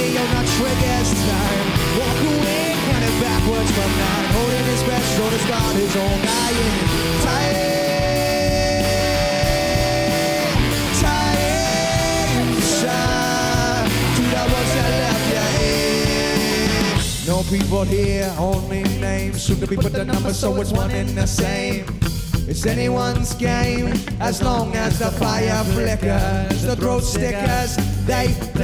radio, not triggers time. Walk away, counting backwards from nine. Holding his breath, short as God, his own dying. No people here, only names. Soon to be put the number, so it's one and the same. It's anyone's game, as long as the fire flickers. The throat stickers, they play.